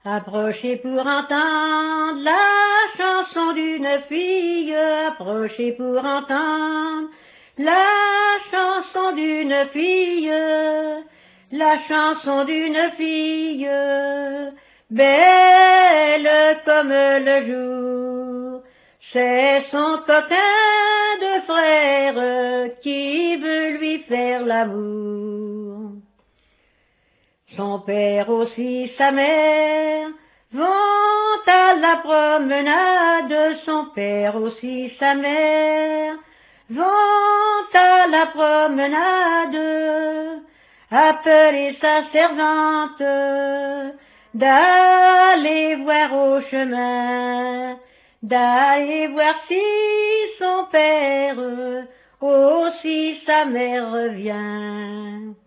Approchez pour entendre la chanson d'une fille, approchez pour entendre la chanson d'une fille, la chanson d'une fille, belle comme le jour. C'est son coquin de frère qui veut lui faire l'amour. Son père aussi, sa mère, vont à la promenade. Son père aussi, sa mère, vont à la promenade. Appeler sa servante, d'aller voir au chemin, d'aller voir si son père aussi sa mère revient.